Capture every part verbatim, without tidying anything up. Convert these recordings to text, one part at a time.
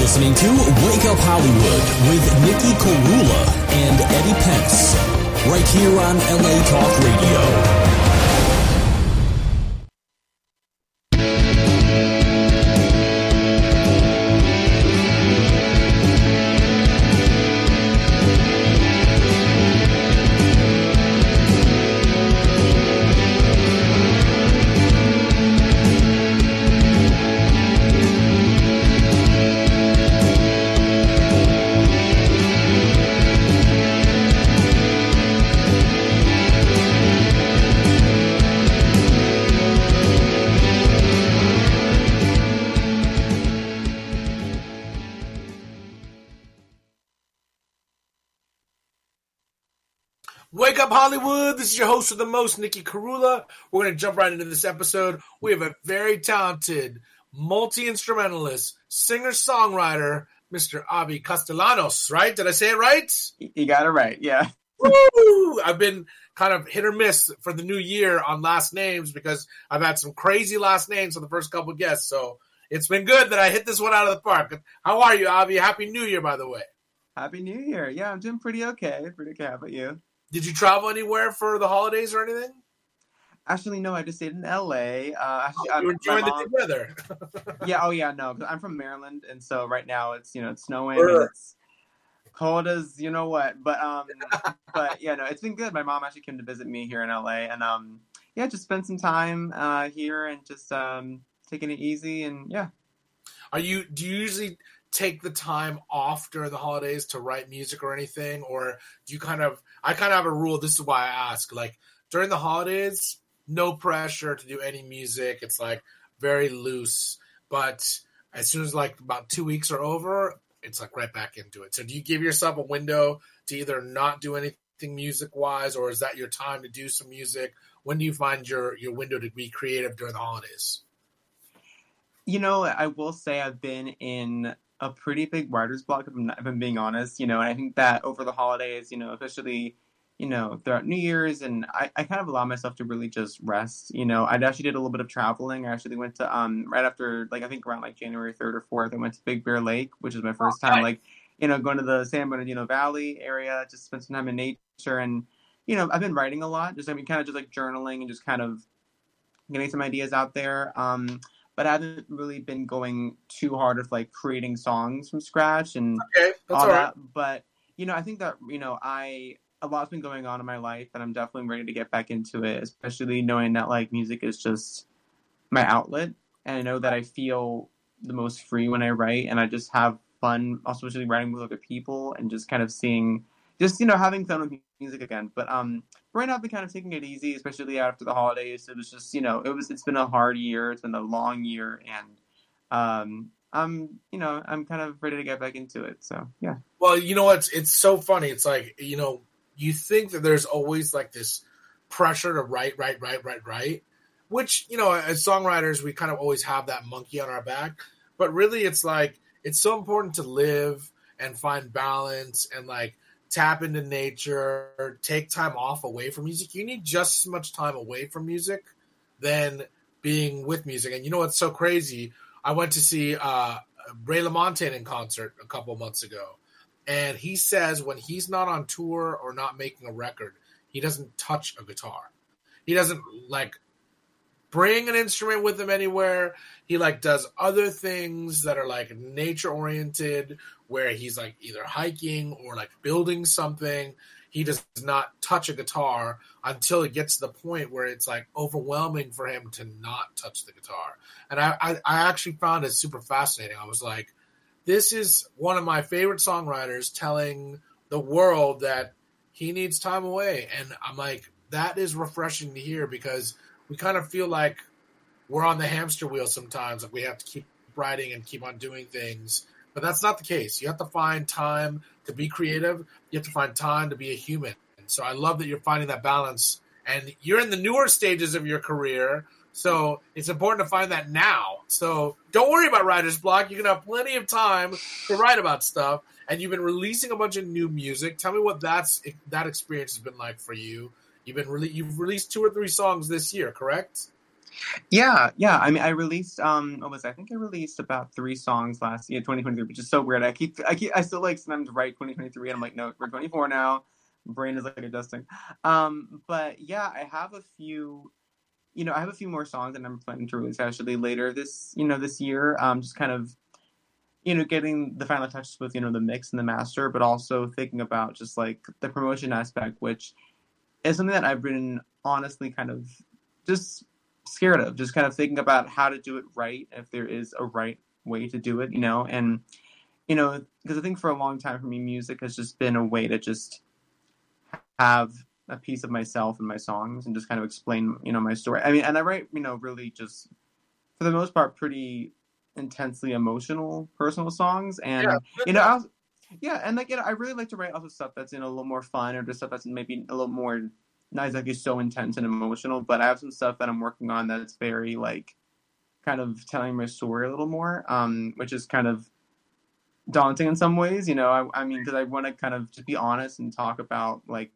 listening to Wake Up Hollywood with Nikki Korula and Eddie Pence, right here on L A Talk Radio. Wake Up Hollywood, this is your host with the most, Nikki Korula. We're going to jump right into this episode. We have a very talented, multi-instrumentalist, singer-songwriter, Mister Avi Castellanos, right? Did I say it right? You got it right, yeah. Woo! I've been kind of hit or miss for the new year on last names because I've had some crazy last names for the first couple of guests, so it's been good that I hit this one out of the park. How are you, Avi? Happy New Year, by the way. Happy New Year. Yeah, I'm doing pretty okay. Pretty okay. How about you? Did you travel anywhere for the holidays or anything? Actually, no. I just stayed in L A. Uh, actually, oh, you were enjoying mom, the good weather. yeah. Oh, yeah. No, I'm from Maryland, and so right now it's you know it's snowing and it's cold as you know what. But um, but yeah, no, it's been good. My mom actually came to visit me here in L A, and um, yeah, just spent some time uh here and just um taking it easy, and yeah. Are you? Do you usually take the time off during the holidays to write music or anything, or do you kind of? I kind of have a rule. This is why I ask. Like during the holidays, no pressure to do any music. It's like very loose. But as soon as like about two weeks are over, it's like right back into it. So do you give yourself a window to either not do anything music wise, or is that your time to do some music? When do you find your your window to be creative during the holidays? You know, I will say I've been in a pretty big writer's block, if I'm, not, if I'm being honest, you know, and I think that over the holidays, you know, especially, you know, throughout New Year's, and I, I kind of allow myself to really just rest, you know. I actually did a little bit of traveling. I actually went to, um, right after, like, I think around, like, January third or fourth, I went to Big Bear Lake, which is my first time, like, you know, going to the San Bernardino Valley area, just spent some time in nature, and, you know, I've been writing a lot, just, I mean, kind of just, like, journaling and just kind of getting some ideas out there, um, but I haven't really been going too hard with like creating songs from scratch and okay, that's all all that. right. But, you know, I think that, you know, I, a lot's been going on in my life and I'm definitely ready to get back into it, especially knowing that like music is just my outlet. And I know that I feel the most free when I write, and I just have fun, also especially writing with other people and just kind of seeing, just, you know, having fun with music again. But, um, right now I've been kind of taking it easy, especially after the holidays. It was just, you know, it was, it's been a hard year. It's been a long year. And, um, I'm, you know, I'm kind of ready to get back into it. So, yeah. Well, you know what? It's, it's so funny. It's like, you know, you think that there's always like this pressure to write, write, write, write, write, which, you know, as songwriters, we kind of always have that monkey on our back. But really, it's like, it's so important to live and find balance and like, tap into nature, take time off away from music. You need just as much time away from music than being with music. And you know what's so crazy? I went to see uh, Ray LaMontagne in concert a couple of months ago. And he says when he's not on tour or not making a record, he doesn't touch a guitar. He doesn't like bring an instrument with him anywhere. He like does other things that are like nature oriented, where he's like either hiking or like building something. He does not touch a guitar until it gets to the point where it's like overwhelming for him to not touch the guitar. And I, I, I actually found it super fascinating. I was like, this is one of my favorite songwriters telling the world that he needs time away. And I'm like, that is refreshing to hear, because we kind of feel like we're on the hamster wheel sometimes. Like we have to keep writing and keep on doing things. But that's not the case. You have to find time to be creative. You have to find time to be a human. And so I love that you're finding that balance. And you're in the newer stages of your career, so it's important to find that now. So don't worry about writer's block. You're going to have plenty of time to write about stuff. And you've been releasing a bunch of new music. Tell me what that's that experience has been like for you. You've been re- you've released two or three songs this year, correct? Yeah, yeah. I mean, I released um, what was it? I think I released about three songs last year, twenty twenty-three, which is so weird. I keep, I keep, I still like sometimes write twenty twenty-three, and I'm like, no, we're twenty-four now. My brain is like adjusting. Um, but yeah, I have a few. You know, I have a few more songs that I'm planning to release actually later this, you know, this year. Um, just kind of, you know, getting the final touches with, you know, the mix and the master, but also thinking about just like the promotion aspect, which is something that I've been honestly kind of just scared of, just kind of thinking about how to do it right, if there is a right way to do it, you know, and, you know, because I think for a long time for me, music has just been a way to just have a piece of myself in my songs and just kind of explain, you know, my story. I mean, and I write, you know, really just for the most part, pretty intensely emotional, personal songs. And, you know, I was, yeah, and like, you know, I really like to write also stuff that's, you know, a little more fun or just stuff that's maybe a little more not exactly so intense and emotional, but I have some stuff that I'm working on that's very like kind of telling my story a little more, um, which is kind of daunting in some ways, you know, I, I mean, because I want to kind of just be honest and talk about like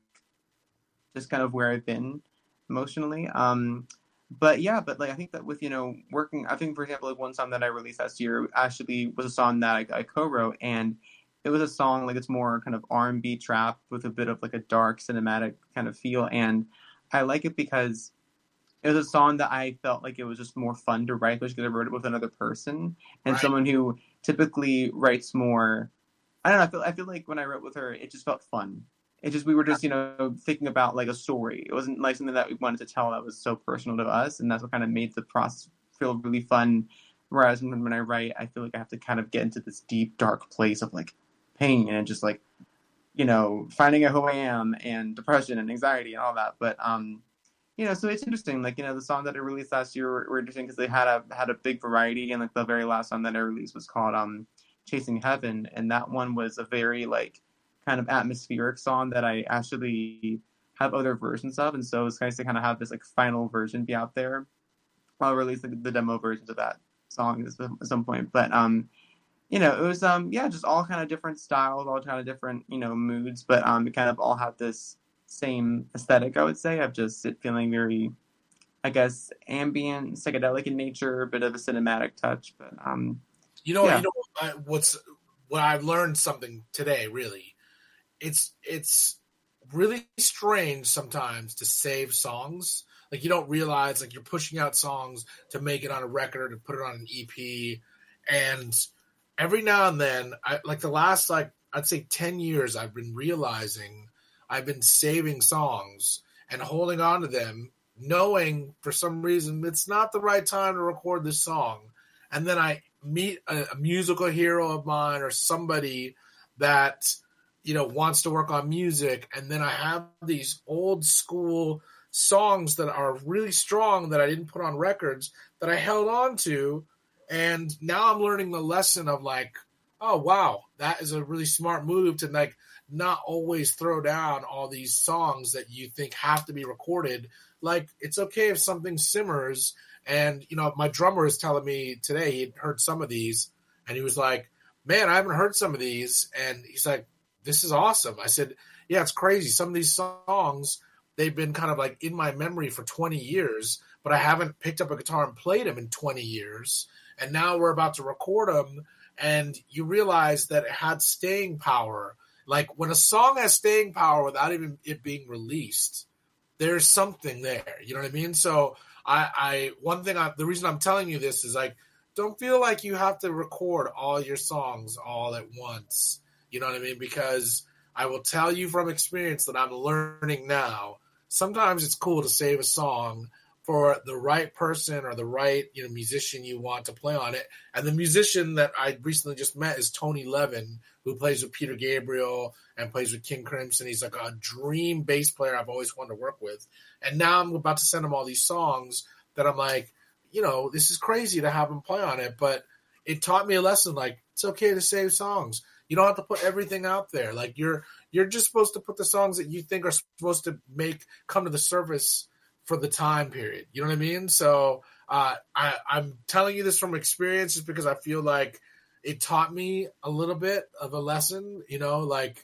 just kind of where I've been emotionally. Um, but yeah, but like I think that with you know working, I think for example, like one song that I released last year actually was a song that I, I co-wrote, and it was a song like it's more kind of R and B trap with a bit of like a dark cinematic kind of feel, and I like it because it was a song that I felt like it was just more fun to write, especially because I wrote it with another person and Right. someone who typically writes more. I don't know. I feel I feel like when I wrote with her, it just felt fun. It just we were just you know thinking about like a story. It wasn't like something that we wanted to tell that was so personal to us, and that's what kind of made the process feel really fun. Whereas when, when I write, I feel like I have to kind of get into this deep, dark place of like pain and just like you know finding out who I am and depression and anxiety and all that. But um, you know, so it's interesting. Like you know, the song that I released last year were, were interesting because they had a had a big variety, and like the very last song that I released was called um Chasing Heaven, and that one was a very like kind of atmospheric song that I actually have other versions of, and so it's nice to kind of have this like final version be out there. I'll release the, the demo versions of that song at some point, but um, you know, it was um, yeah, just all kind of different styles, all kind of different you know moods, but um, it kind of all have this same aesthetic, I would say, of just it feeling very, I guess, ambient, psychedelic in nature, a bit of a cinematic touch, but um, You know, you yeah, know I, what's what I learned something today. Really, it's it's really strange sometimes to save songs. Like you don't realize like you're pushing out songs to make it on a record and put it on an E P, and every now and then, I like the last like I'd say ten years, I've been realizing I've been saving songs and holding on to them, knowing for some reason it's not the right time to record this song, and then I meet a, a musical hero of mine or somebody that you know wants to work on music, and then I have these old school songs that are really strong that I didn't put on records that I held on to, and now I'm learning the lesson of like, oh wow, that is a really smart move to like not always throw down all these songs that you think have to be recorded. Like it's okay if something simmers. And you know, my drummer is telling me today he'd heard some of these, and he was like, "Man, I haven't heard some of these." And he's like, "This is awesome." I said, "Yeah, it's crazy. Some of these songs they've been kind of like in my memory for twenty years, but I haven't picked up a guitar and played them in twenty years. And now we're about to record them, and you realize that it had staying power. Like when a song has staying power without even it being released, there's something there. You know what I mean? So I, I one thing I the reason I'm telling you this is like don't feel like you have to record all your songs all at once. You know what I mean? Because I will tell you from experience that I'm learning now. Sometimes it's cool to save a song for the right person or the right you know musician you want to play on it. And the musician that I recently just met is Tony Levin, who plays with Peter Gabriel and plays with King Crimson. He's like a dream bass player I've always wanted to work with. And now I'm about to send him all these songs that I'm like, you know, this is crazy to have him play on it, but it taught me a lesson. Like it's okay to save songs. You don't have to put everything out there. Like you're you're just supposed to put the songs that you think are supposed to make come to the surface for the time period. You know what I mean? So uh, I, I'm telling you this from experience just because I feel like it taught me a little bit of a lesson, you know, like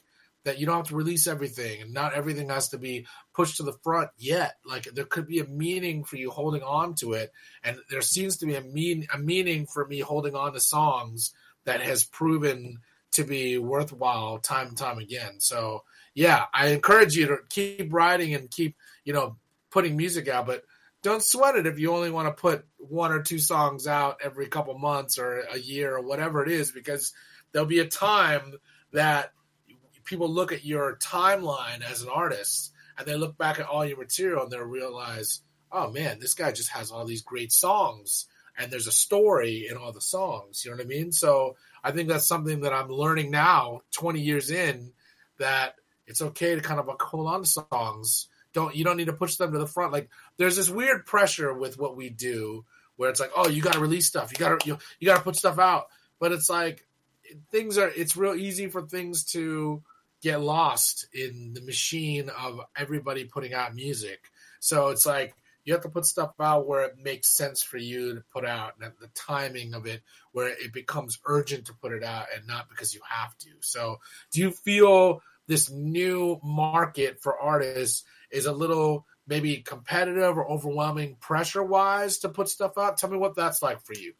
that you don't have to release everything, and not everything has to be pushed to the front yet. Like there could be a meaning for you holding on to it, and there seems to be a mean a meaning for me holding on to songs that has proven to be worthwhile time and time again. So yeah, I encourage you to keep writing and keep, you know, putting music out, but don't sweat it if you only want to put one or two songs out every couple months or a year or whatever it is, because there'll be a time that people look at your timeline as an artist and they look back at all your material and they'll realize, oh man, this guy just has all these great songs and there's a story in all the songs. You know what I mean? So I think that's something that I'm learning now, twenty years in, that it's okay to kind of like hold on to songs. Don't, you don't need to push them to the front. Like there's this weird pressure with what we do where it's like, oh, you got to release stuff. You got to, you, you got to put stuff out. But it's like things are, it's real easy for things to get lost in the machine of everybody putting out music. So it's like, you have to put stuff out where it makes sense for you to put out, and the timing of it where it becomes urgent to put it out and not because you have to. So do you feel this new market for artists is a little maybe competitive or overwhelming pressure-wise to put stuff out? Tell me what that's like for you.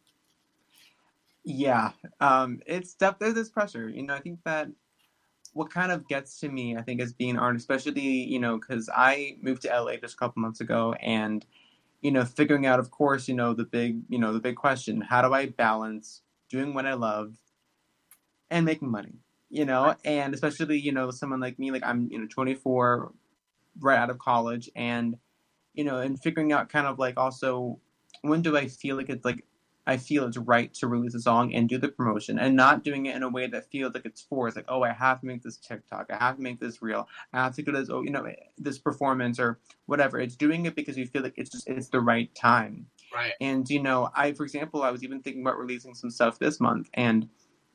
Yeah, um, it's definitely this pressure. You know, I think that what kind of gets to me, I think, as being an artist, especially, you know, because I moved to L A just a couple months ago, and, you know, figuring out, of course, you know, the big, you know, the big question, how do I balance doing what I love and making money, you know, and especially, you know, someone like me, like I'm, you know, twenty-four, right out of college, and, you know, and figuring out kind of like also, when do I feel like it's like, I feel it's right to release a song and do the promotion, and not doing it in a way that feels like it's forced. Like, oh, I have to make this TikTok. I have to make this reel. I have to do this, oh, you know, this performance or whatever. It's doing it because you feel like it's just, it's the right time. Right. And, you know, I, for example, I was even thinking about releasing some stuff this month, and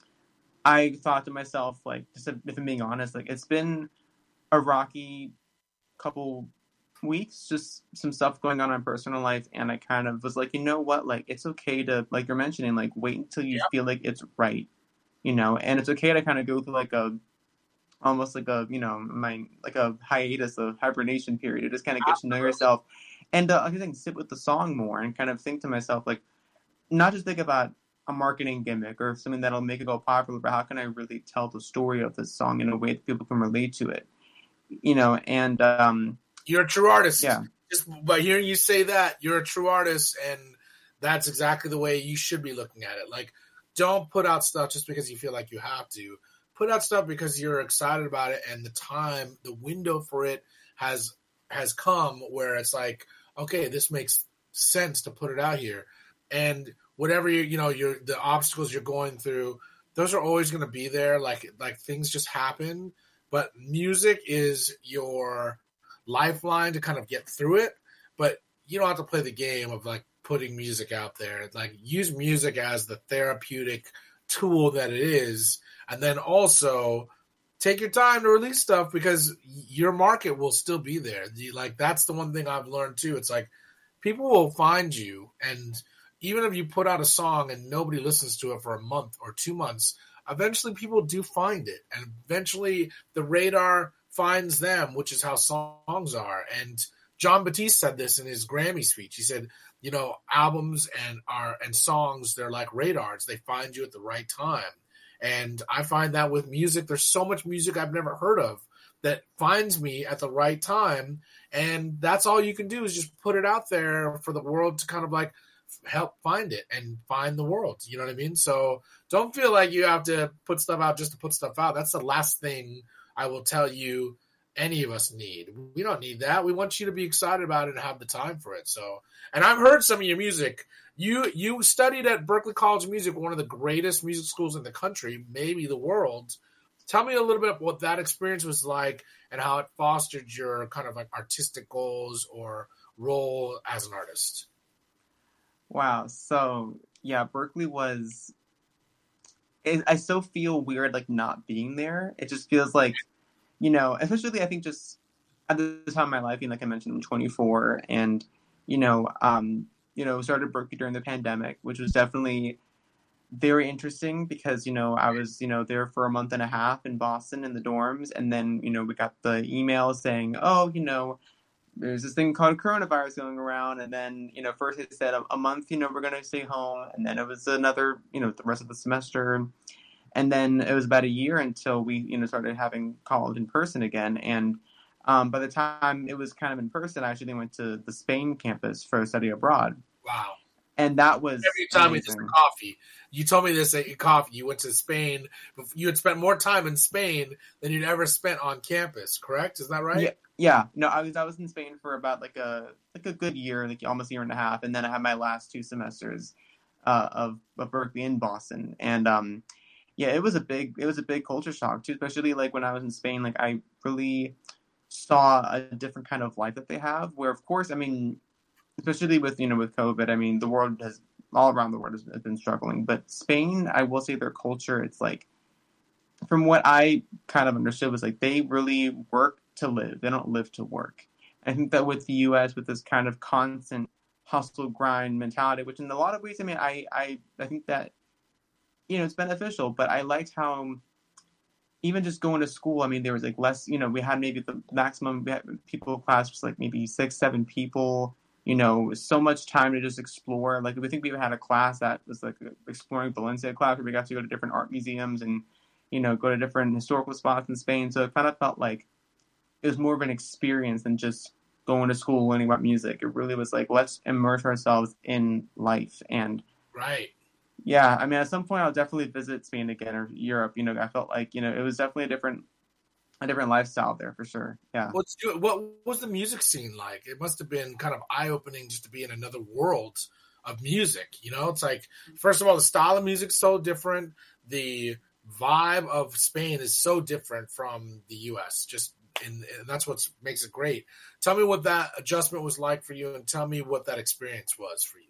I thought to myself, like, just if I'm being honest, like, it's been a rocky couple weeks, just some stuff going on in my personal life, and I kind of was like, you know what, like it's okay to, like you're mentioning, like wait until you yep. feel like it's right, you know, and it's okay to kind of go through like a almost like a, you know, my like a hiatus, a hibernation period, to just kind of get Absolutely. to know yourself, and uh, I think sit with the song more and kind of think to myself, like not just think about a marketing gimmick or something that'll make it go popular, but how can I really tell the story of this song in a way that people can relate to it, you know, and um you're a true artist. Yeah. Just by hearing you say that, you're a true artist, and that's exactly the way you should be looking at it. Like, don't put out stuff just because you feel like you have to. Put out stuff because you're excited about it, and the time, the window for it has has come where it's like, okay, this makes sense to put it out here. And whatever you you know, you're the obstacles you're going through, those are always going to be there. Like like things just happen, but music is your lifeline to kind of get through it, but you don't have to play the game of like putting music out there. Like use music as the therapeutic tool that it is, and then also take your time to release stuff because your market will still be there. The, like that's the one thing I've learned too. It's like people will find you, and even if you put out a song and nobody listens to it for a month or two months, eventually people do find it, and eventually the radar finds them, which is how songs are. And John Batiste said this in his Grammy speech. He said, you know, albums and are and songs, they're like radars. They find you at the right time. And I find that with music, there's so much music I've never heard of that finds me at the right time. And that's all you can do is just put it out there for the world to kind of like help find it and find the world. You know what I mean? So don't feel like you have to put stuff out just to put stuff out. That's the last thing I will tell you any of us need. We don't need that. We want you to be excited about it and have the time for it. So, and I've heard some of your music. You you studied at Berklee College of Music, one of the greatest music schools in the country, maybe the world. Tell me a little bit about what that experience was like and how it fostered your kind of like artistic goals or role as an artist. Wow. So yeah, Berklee was, it, I still feel weird like not being there. It just feels like, you know, especially I think just at this time in my life, you know, like I mentioned, I'm twenty-four, and, you know, um, you know, started Berklee during the pandemic, which was definitely very interesting because, you know, I was, you know, there for a month and a half in Boston in the dorms. And then, you know, we got the email saying, oh, you know, there's this thing called coronavirus going around. And then, you know, first it said a, a month, you know, we're going to stay home. And then it was another, you know, the rest of the semester. And then it was about a year until we, you know, started having college in person again. And um, by the time it was kind of in person, I actually went to the Spain campus for a study abroad. Wow. And that was Every time it's coffee. You told me this at coffee. You went to Spain. You had spent more time in Spain than you'd ever spent on campus, correct? Is that right? Yeah. Yeah. No, I was I was in Spain for about like a like a good year, like almost a year and a half. And then I had my last two semesters uh, of, of Berkeley in Boston. And um yeah, it was a big it was a big culture shock too, especially like when I was in Spain, like I really saw a different kind of life that they have, where of course, I mean, especially with, you know, with COVID, I mean, the world has, all around the world has, has been struggling. But Spain, I will say their culture, it's like, from what I kind of understood, was like they really work to live. They don't live to work. I think that with the U S, with this kind of constant hustle grind mentality, which in a lot of ways, I mean, I, I, I think that, you know, it's beneficial, but I liked how even just going to school, I mean, there was like less, you know, we had maybe the maximum we had people class was like maybe six, seven people. You know, so much time to just explore. Like, we think we had a class that was like exploring Valencia class where we got to go to different art museums and, you know, go to different historical spots in Spain. So it kind of felt like it was more of an experience than just going to school, learning about music. It really was like, let's immerse ourselves in life. And right. Yeah, I mean, at some point I'll definitely visit Spain again or Europe. You know, I felt like, you know, it was definitely a different a different lifestyle there for sure. Yeah. What's what was the music scene like? It must have been kind of eye opening just to be in another world of music. You know, it's like, first of all, the style of music's so different. The vibe of Spain is so different from the U S. Just and, and that's what makes it great. Tell me what that adjustment was like for you, and tell me what that experience was for you.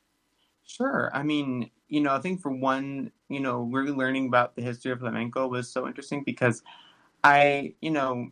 Sure. I mean, you know, I think for one, you know, really learning about the history of flamenco was so interesting because I, you know,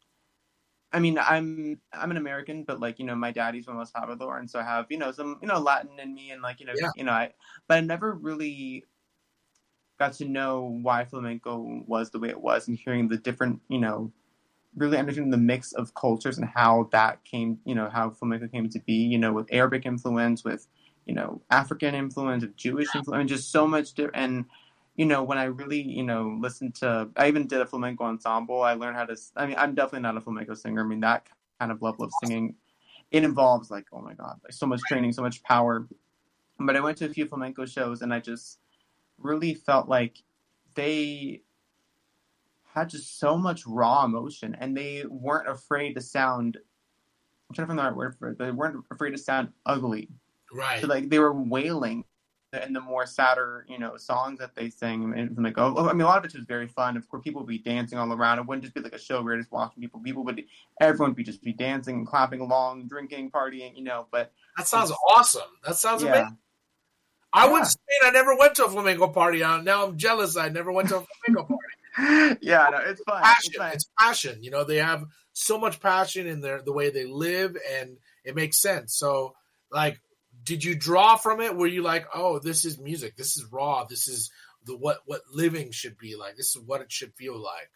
I mean, I'm I'm an American, but like, you know, my daddy's from El Salvador, and so I have, you know, some, you know, Latin in me, and like, you know, yeah. you know, I, but I never really got to know why flamenco was the way it was, and hearing the different, you know, really understanding the mix of cultures and how that came, you know, how flamenco came to be, you know, with Arabic influence, with, you know, African influence, with Jewish influence, I mean, just so much different. And you know, when I really, you know, listened to, I even did a flamenco ensemble. I learned how to, I mean, I'm definitely not a flamenco singer. I mean, that kind of level of singing, it involves like, oh my God, like so much training, so much power. But I went to a few flamenco shows and I just really felt like they had just so much raw emotion, and they weren't afraid to sound, I'm trying to find the right word for it, they weren't afraid to sound ugly. Right. So like they were wailing in the more sadder, you know, songs that they sing. And like, oh, I mean, a lot of it was very fun. Of course, people would be dancing all around. It wouldn't just be like a show where you're just watching people. People would, everyone would be just be dancing and clapping along, drinking, partying, you know. But that sounds awesome. That sounds yeah. amazing. I yeah. went to Spain. I never went to a flamenco party. Now I'm jealous. I never went to a flamenco party. yeah, no, it's fun. Passion. It's, fun. It's passion. You know, they have so much passion in their the way they live, and it makes sense. So, like, did you draw from it? Were you like, oh, this is music. This is raw. This is the what what living should be like. This is what it should feel like.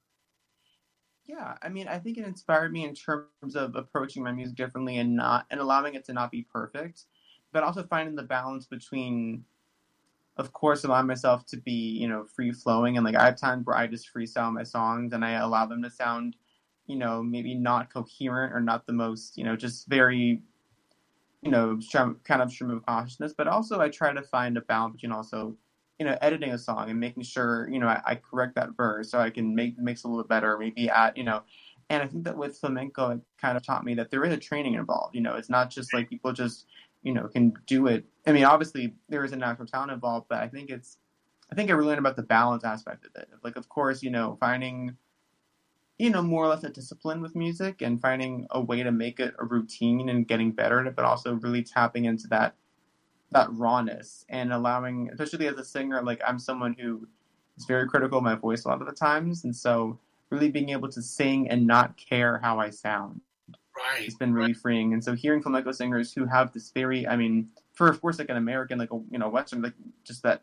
Yeah, I mean, I think it inspired me in terms of approaching my music differently and not and allowing it to not be perfect, but also finding the balance between, of course, allowing myself to be, you know, free flowing, and like I have times where I just freestyle my songs and I allow them to sound, you know, maybe not coherent or not the most, you know, just very, you know, kind of stream of consciousness, but also I try to find a balance between also, you know, editing a song and making sure, you know, I, I correct that verse so I can make mix a little bit better, maybe add, you know, and I think that with flamenco, it kind of taught me that there is a training involved. You know, it's not just like people just, you know, can do it. I mean, obviously there is a natural talent involved, but I think it's, I think I really learned about the balance aspect of it. Like, of course, you know, finding, you know, more or less a discipline with music and finding a way to make it a routine and getting better at it, but also really tapping into that that rawness and allowing, especially as a singer, like I'm someone who is very critical of my voice a lot of the times, and so really being able to sing and not care how I sound. Right. It's been really right. freeing. And so hearing flamenco singers who have this very, I mean, for of course like an American, like a, you know, Western, like just that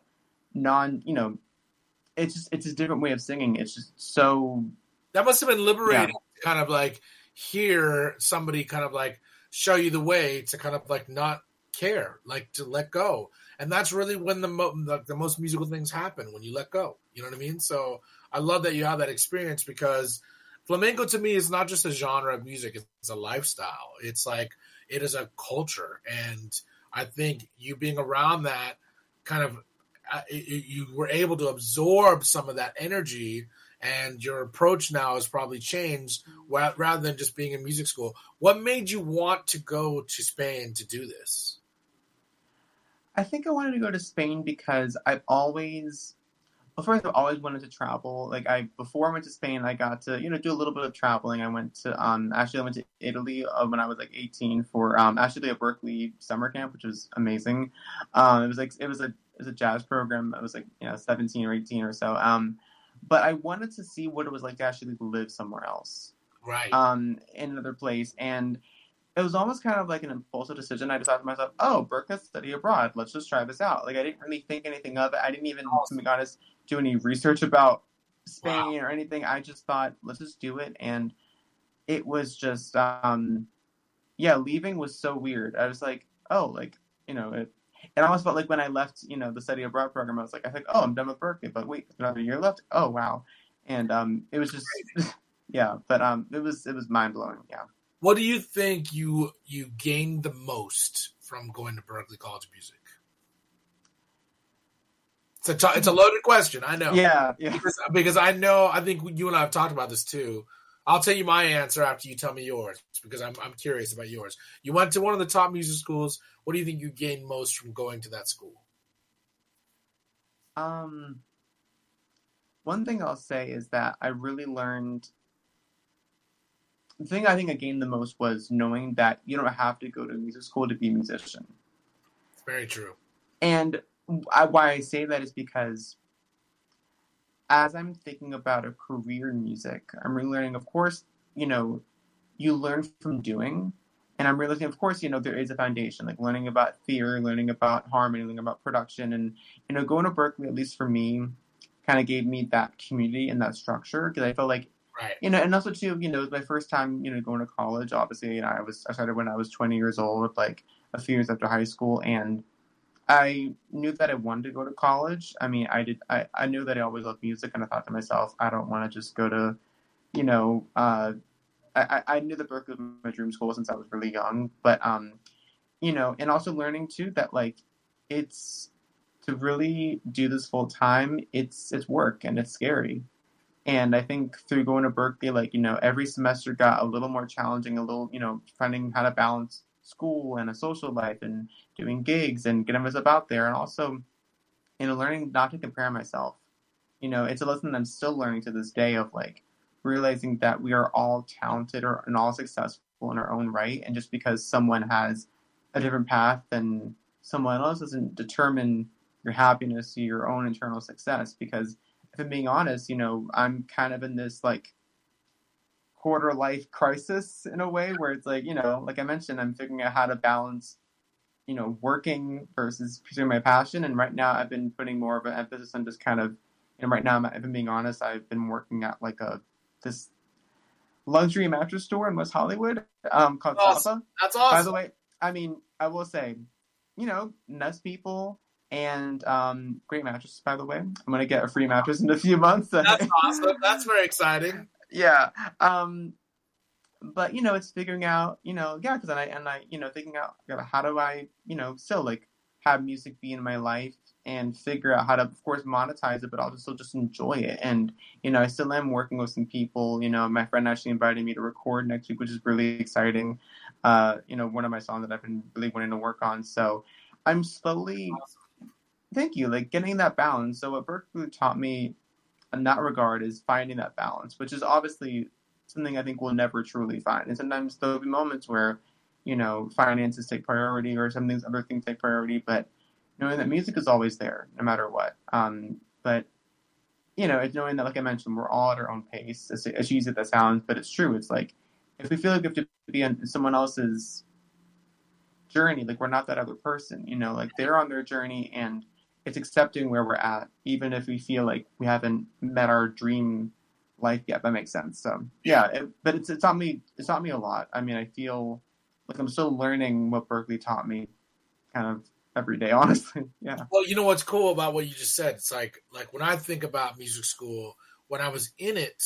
non, you know, it's just, it's a different way of singing. It's just so, That must have been liberating yeah. to kind of like hear somebody kind of like show you the way to kind of like not care, like to let go. And that's really when the, mo- the the most musical things happen, when you let go. You know what I mean? So I love that you have that experience, because flamenco to me is not just a genre of music, it's a lifestyle. It's like it is a culture. And I think you being around that kind of uh, it, you were able to absorb some of that energy, and your approach now has probably changed rather than just being in music school. What made you want to go to Spain to do this? I think I wanted to go to Spain because I've always, well, first I've always wanted to travel. Like I, before I went to Spain, I got to, you know, do a little bit of traveling. I went to, um, actually I went to Italy uh, when I was like eighteen for, um, actually a Berkeley summer camp, which was amazing. Um, it was like, it was a, it was a jazz program. I was like, you know, seventeen or eighteen or so. Um, but I wanted to see what it was like to actually live somewhere else. Right. Um, in another place. And it was almost kind of like an impulsive decision. I decided to myself, oh, Berkeley study abroad. Let's just try this out. Like I didn't really think anything of it. I didn't even, to be honest, do any research about Spain Wow. or anything. I just thought, let's just do it. And it was just, um, yeah, leaving was so weird. I was like, oh, like, you know, it, it almost felt like when I left, you know, the study abroad program, I was like, I think, oh, I'm done with Berkeley, but wait, there's another year left. Oh, wow. And um, it was just, yeah, but um, it was, it was mind blowing. Yeah. What do you think you you gained the most from going to Berklee College of Music? It's a t- it's a loaded question, I know. Yeah, yeah. Because, because I know, I think you and I have talked about this too. I'll tell you my answer after you tell me yours, because I'm I'm curious about yours. You went to one of the top music schools. What do you think you gained most from going to that school? Um, one thing I'll say is that I really learned. The thing I think I gained the most was knowing that you don't have to go to music school to be a musician. It's very true. And I, why I say that is because as I'm thinking about a career in music, I'm really learning, of course, you know, you learn from doing. And I'm realizing, of course, you know, there is a foundation, like learning about theory, learning about harmony, learning about production. And, you know, going to Berklee, at least for me, kind of gave me that community and that structure, because I felt like, right. You know, and also too, you know, it was my first time, you know, going to college. Obviously, you know, I was I started when I was twenty years old, like a few years after high school, and I knew that I wanted to go to college. I mean, I did. I, I knew that I always loved music, and I thought to myself, I don't want to just go to, you know, uh, I I knew that Berklee was my dream school since I was really young, but um, you know, and also learning too that like it's to really do this full time. It's it's work and it's scary. And I think through going to Berklee, like, you know, every semester got a little more challenging, a little, you know, finding how to balance school and a social life and doing gigs and getting myself out there. And also, you know, learning not to compare myself. You know, it's a lesson that I'm still learning to this day of like realizing that we are all talented or and all successful in our own right. And just because someone has a different path than someone else doesn't determine your happiness or your own internal success. Because if I'm being honest, you know, I'm kind of in this like quarter life crisis in a way where it's like, you know, like I mentioned, I'm figuring out how to balance, you know, working versus pursuing my passion. And right now I've been putting more of an emphasis on just kind of, you know, right now, if I'm being honest, I've been working at like a, this luxury mattress store in West Hollywood um, called Awesome. Sapa. That's awesome. By the way, I mean, I will say, you know, nice people and um, great mattresses, by the way. I'm going to get a free mattress in a few months. That's awesome. That's very exciting. Yeah. Um, but, you know, it's figuring out, you know, yeah, because I, and I, you know, thinking out, how do I, you know, still like have music be in my life and figure out how to, of course, monetize it, but also still just enjoy it. And, you know, I still am working with some people. You know, my friend actually invited me to record next week, which is really exciting. Uh, you know, one of my songs that I've been really wanting to work on. So I'm slowly, awesome. Thank you, like getting that balance. So what Berklee taught me in that regard is finding that balance, which is obviously something I think we'll never truly find. And sometimes there'll be moments where, you know, finances take priority or some things, other things take priority, but knowing that music is always there, no matter what. Um, but, you know, it's knowing that, like I mentioned, we're all at our own pace, as, as easy as that sounds, but it's true. It's like, if we feel like we have to be on someone else's journey, like we're not that other person, you know, like they're on their journey and, it's accepting where we're at, even if we feel like we haven't met our dream life yet. That makes sense. So yeah, it, but it's it's taught me it's taught me a lot. I mean, I feel like I'm still learning what Berklee taught me, kind of every day, honestly. Yeah. Well, you know what's cool about what you just said? It's like like when I think about music school, when I was in it,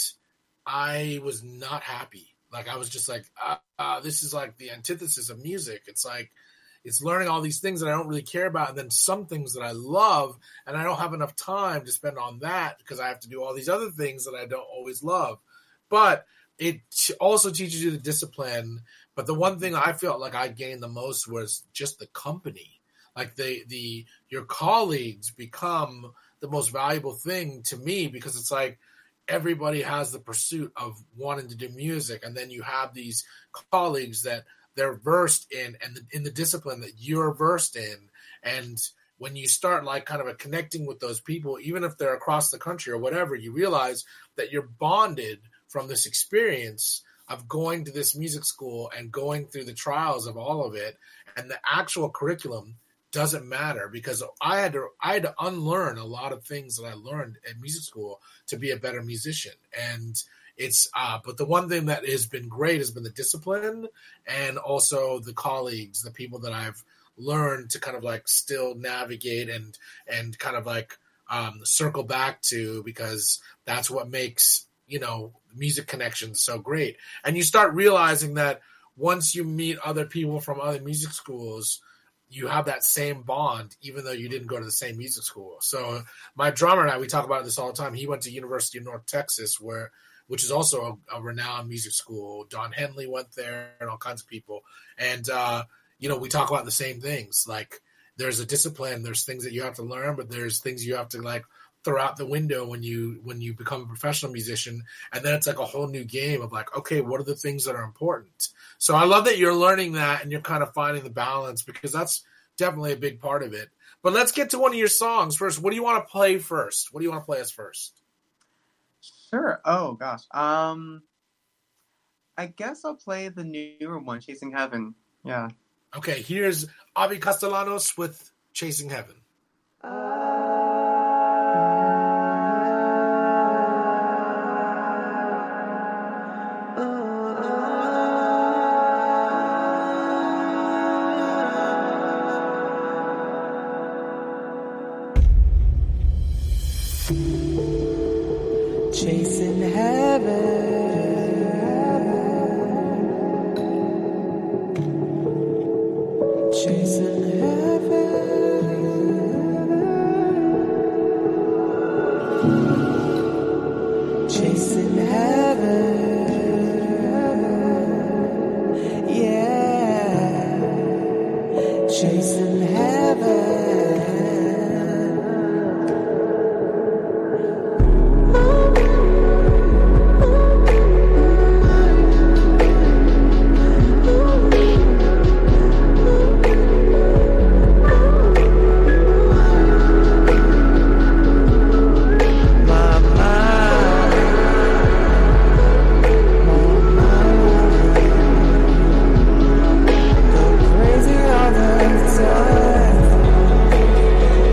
I was not happy. Like I was just like, uh, uh, this is like the antithesis of music. It's like it's learning all these things that I don't really care about, and then some things that I love, and I don't have enough time to spend on that because I have to do all these other things that I don't always love. But it also teaches you the discipline. But the one thing I felt like I gained the most was just the company. Like the the your colleagues become the most valuable thing to me, because it's like everybody has the pursuit of wanting to do music, and then you have these colleagues that they're versed in, and the, in the discipline that you're versed in. And when you start like kind of a connecting with those people, even if they're across the country or whatever, you realize that you're bonded from this experience of going to this music school and going through the trials of all of it. And the actual curriculum doesn't matter, because I had to I had to unlearn a lot of things that I learned at music school to be a better musician. And it's uh, but the one thing that has been great has been the discipline, and also the colleagues, the people that I've learned to kind of like still navigate and and kind of like um, circle back to, because that's what makes, you know, music connections so great. And you start realizing that once you meet other people from other music schools, you have that same bond, even though you didn't go to the same music school. So my drummer and I, we talk about this all the time. He went to University of North Texas, where, which is also a, a renowned music school. Don Henley went there, and all kinds of people. And, uh, you know, we talk about the same things. Like, there's a discipline, there's things that you have to learn, but there's things you have to like throw out the window when you when you become a professional musician. And then it's like a whole new game of like, okay, what are the things that are important? So I love that you're learning that, and you're kind of finding the balance, because that's definitely a big part of it. But let's get to one of your songs first. What do you want to play first? What do you want to play us first? Sure. Oh gosh. Um, I guess I'll play the newer one, Chasing Heaven. Yeah. Okay. Here's Avi Castellanos with Chasing Heaven. Chasing heaven, chasing heaven, chasing heaven, yeah, chasing heaven. Crazy all the time.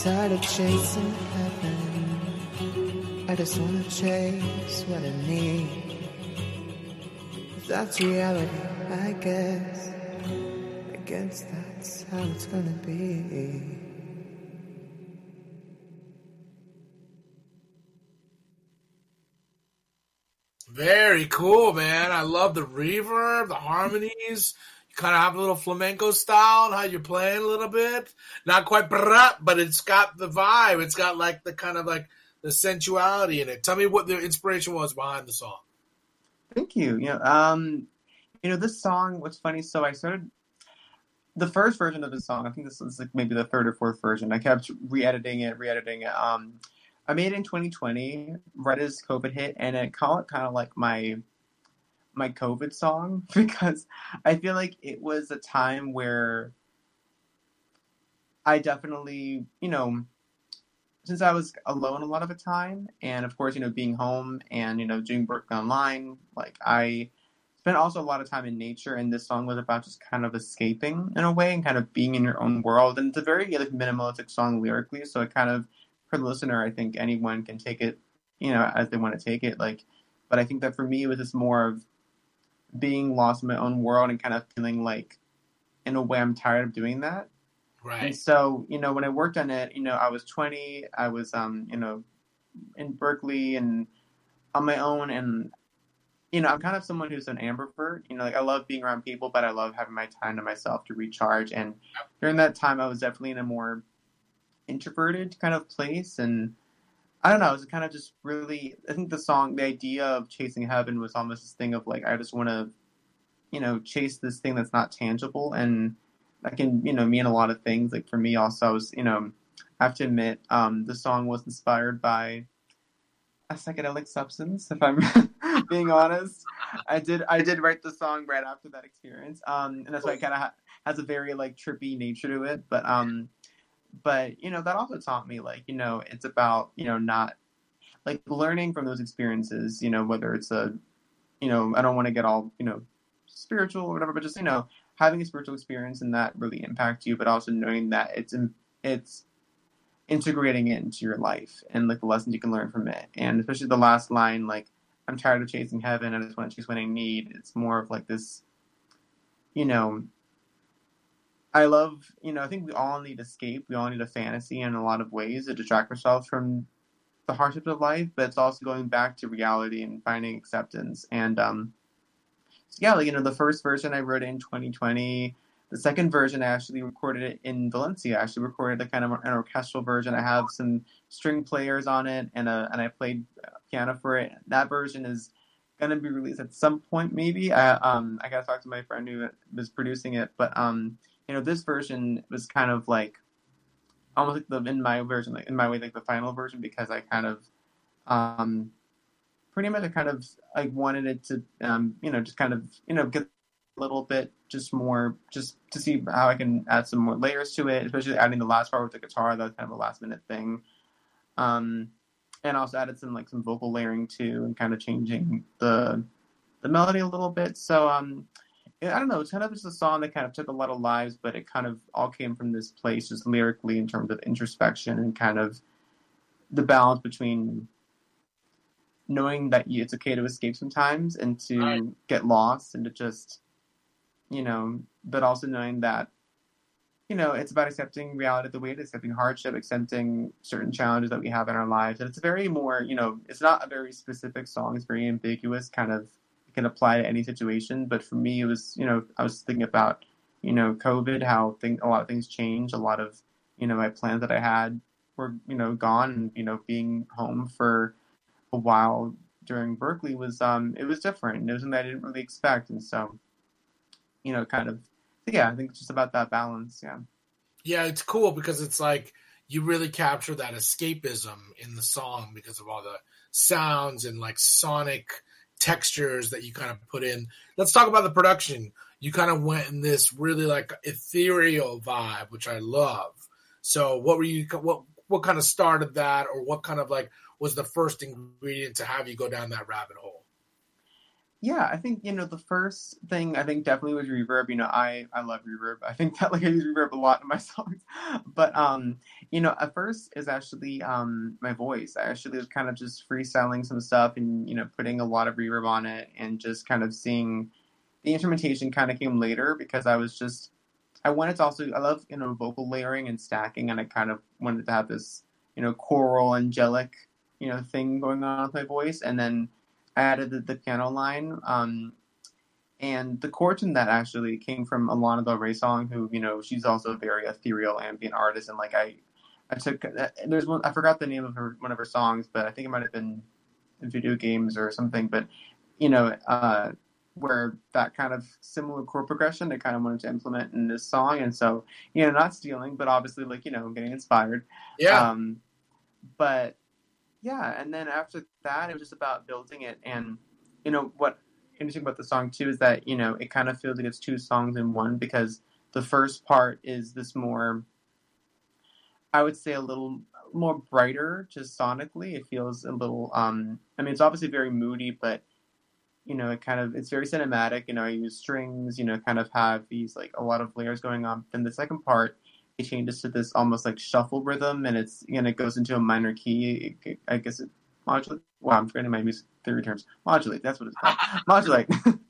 tired of chasing heaven. I just wanna chase what I need. If that's reality, I guess. I guess that's how it's gonna be. Very cool, man. I love the reverb, the harmonies. You kind of have a little flamenco style and how you're playing a little bit. Not quite, but it's got the vibe. It's got like the kind of like the sensuality in it. Tell me what the inspiration was behind the song. Thank you. You know, um, you know, this song, what's funny, so I started, the first version of the song, I think this was like maybe the third or fourth version. I kept re-editing it, re-editing it. Um, I made it in twenty twenty, right as COVID hit, and I call it kind of like my my COVID song because I feel like it was a time where I definitely, you know, since I was alone a lot of the time, and of course, you know, being home and, you know, doing work online, like I spent also a lot of time in nature, and this song was about just kind of escaping in a way and kind of being in your own world. And it's a very like minimalistic song lyrically, so it kind of, for the listener, I think anyone can take it, you know, as they want to take it. Like, but I think that for me, it was just more of being lost in my own world and kind of feeling like, in a way, I'm tired of doing that. Right. And so, you know, when I worked on it, you know, I was twenty, I was, um, you know, in Berkeley and on my own. And, you know, I'm kind of someone who's an ambivert, you know, like I love being around people, but I love having my time to myself to recharge. And during that time, I was definitely in a more introverted kind of place. And I don't know, it was kind of just really, I think the song, the idea of chasing heaven was almost this thing of like, I just want to, you know, chase this thing that's not tangible. And that can, you know, mean a lot of things. Like for me also, I was, you know, I have to admit, um, the song was inspired by a psychedelic substance, if I'm being honest. I did, I did write the song right after that experience. Um, and that's why it kind of ha- has a very like trippy nature to it. But, um, but, you know, that also taught me like, you know, it's about, you know, not like learning from those experiences, you know, whether it's a, you know, I don't want to get all, you know, spiritual or whatever, but just, you know, having a spiritual experience and that really impact you, but also knowing that it's, it's integrating it into your life and like the lessons you can learn from it. And especially the last line, like, I'm tired of chasing heaven. I just want to chase what I need. It's more of like this, you know, I love, you know, I think we all need escape. We all need a fantasy in a lot of ways to distract ourselves from the hardships of life, but it's also going back to reality and finding acceptance. And, um, so yeah, like, you know, the first version I wrote in twenty twenty, the second version I actually recorded it in Valencia. I actually recorded a kind of an orchestral version. I have some string players on it and a, and I played piano for it. That version is going to be released at some point, maybe. I, um, I got to talk to my friend who was producing it, but, um, you know, this version was kind of like almost like the in my version, like in my way, like the final version, because I kind of, um, pretty much I kind of like wanted it to, um, you know, just kind of, you know, get a little bit just more, just to see how I can add some more layers to it, especially adding the last part with the guitar. That was kind of a last minute thing. Um, and also added some like some vocal layering too, and kind of changing the the melody a little bit. So, um. I don't know, it's kind of just a song that kind of took a lot of lives, but it kind of all came from this place just lyrically in terms of introspection and kind of the balance between knowing that you, it's okay to escape sometimes and to right. get lost and to just, you know, but also knowing that, you know, it's about accepting reality the way it is, accepting hardship, accepting certain challenges that we have in our lives. And it's very more, you know, it's not a very specific song. It's very ambiguous, kind of can apply to any situation. But for me, it was, you know, I was thinking about, you know, COVID, how thing, a lot of things changed. A lot of, you know, my plans that I had were, you know, gone. And, you know, being home for a while during Berkeley was, um, it was different. It was something I didn't really expect. And so, you know, kind of, yeah, I think it's just about that balance. Yeah. Yeah, it's cool because it's like you really capture that escapism in the song because of all the sounds and like sonic textures that you kind of put in. Let's talk about the production. You kind of went in this really like ethereal vibe, which I love. So what were you, what, what kind of started that, or what kind of like was the first ingredient to have you go down that rabbit hole? Yeah, I think, you know, the first thing I think definitely was reverb. You know, I, I love reverb. I think that like I use reverb a lot in my songs. But, um, you know, at first is actually um, my voice. I actually was kind of just freestyling some stuff and, you know, putting a lot of reverb on it and just kind of seeing the instrumentation kind of came later because I was just, I wanted to also, I love, you know, vocal layering and stacking, and I kind of wanted to have this, you know, choral, angelic, you know, thing going on with my voice. And then I added the, the piano line, um, and the chords in that actually came from a Lana Del Rey song, who, you know, she's also a very ethereal ambient artist, and like I, I took there's one I forgot the name of her one of her songs, but I think it might have been in Video Games or something, but you know, uh, where that kind of similar chord progression I kind of wanted to implement in this song, and so you know, not stealing, but obviously like you know, getting inspired, yeah, um, but. Yeah, and then after that, it was just about building it. And, you know, what interesting about the song, too, is that, you know, it kind of feels like it's two songs in one because the first part is this more, I would say a little more brighter, just sonically. It feels a little, um, I mean, it's obviously very moody, but, you know, it kind of, it's very cinematic. You know, I use strings, you know, kind of have these, like, a lot of layers going on. Then the second part, it changes to this almost like shuffle rhythm, and it's and it goes into a minor key. It, I guess it modulate. Wow, I'm forgetting my music theory terms. Modulate. That's what it's called. Modulate.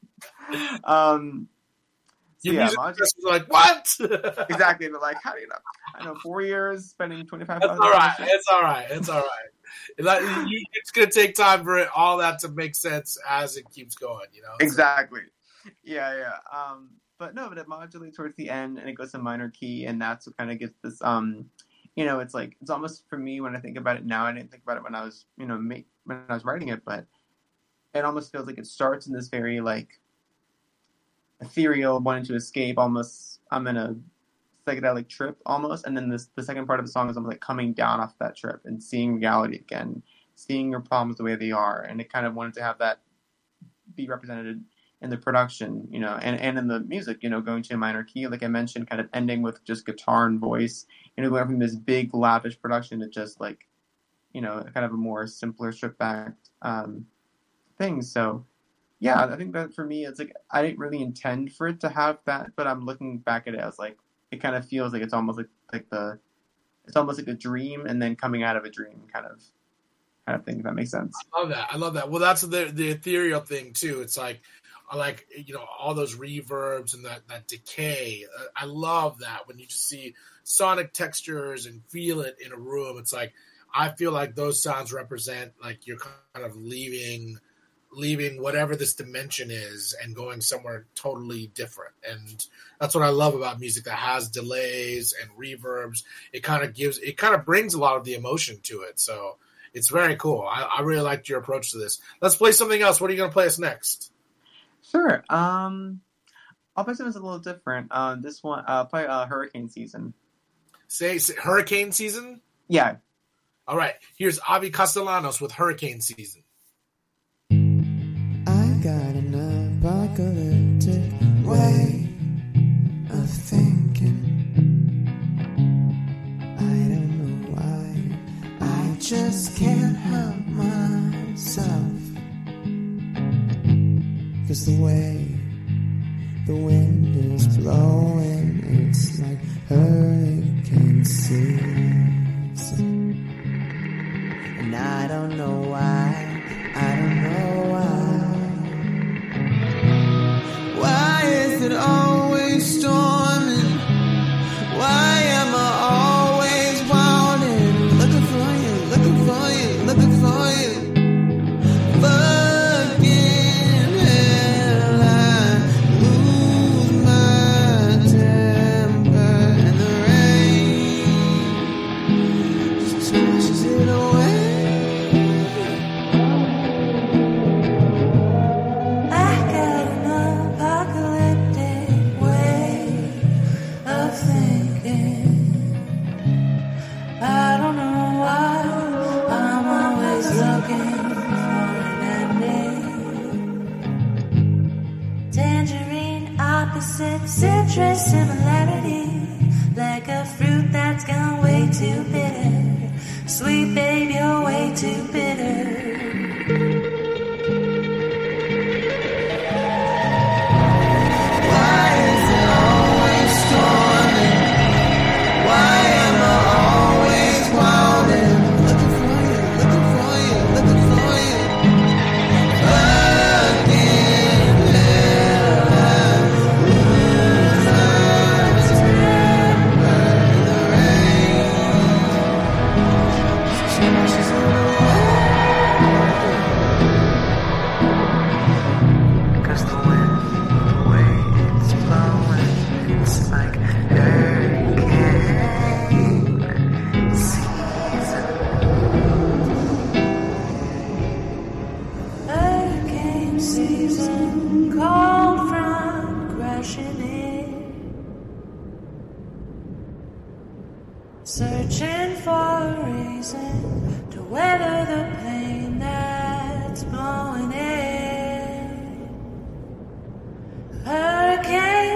um, so Your yeah, music modulate. is like what? Exactly, but like, how do you know? I know four years spending twenty five. It's all right. It's all right. It's all right. It's, like, you, it's gonna take time for it, all that to make sense as it keeps going. You know. Exactly. So. Yeah, yeah. Um, But no, but it modulates towards the end, and it goes to minor key, and that's what kind of gets this. Um, you know, it's like it's almost for me when I think about it now. I didn't think about it when I was, you know, make, when I was writing it, but it almost feels like it starts in this very like ethereal, wanting to escape. Almost, I'm in a psychedelic trip almost, and then this the second part of the song is almost like coming down off that trip and seeing reality again, seeing your problems the way they are, and it kind of wanted to have that be represented in the production, you know, and, and in the music, you know, going to a minor key, like I mentioned, kind of ending with just guitar and voice, you know, going from this big lavish production to just like, you know, kind of a more simpler stripped back um, thing. So yeah, I think that for me, it's like, I didn't really intend for it to have that, but I'm looking back at it as like, it kind of feels like it's almost like, like the, it's almost like a dream and then coming out of a dream kind of, kind of thing, if that makes sense. I love that. I love that. Well, that's the, the ethereal thing too. It's like, I like, you know, all those reverbs and that, that decay. I love that when you just see sonic textures and feel it in a room. It's like, I feel like those sounds represent like you're kind of leaving, leaving whatever this dimension is and going somewhere totally different. And that's what I love about music that has delays and reverbs. It kind of gives, it kind of brings a lot of the emotion to it. So it's very cool. I, I really liked your approach to this. Let's play something else. What are you going to play us next? Sure. Um, I'll play something a little different. Uh, this one, uh, play uh, Hurricane Season. Say, say Hurricane Season? Yeah. All right. Here's Avi Castellanos with Hurricane Season. I got an apocalyptic way of thinking. I don't know why. I just can't help myself. 'Cause the way the wind is blowing, it's like hurricane season. And I don't know why, I don't know why. Why is it always storming? Why am I always wanting? Looking for you, looking for you, looking for you. But citrus similarity, like a fruit that's gone way too bitter. Sweet baby, you're way too bitter.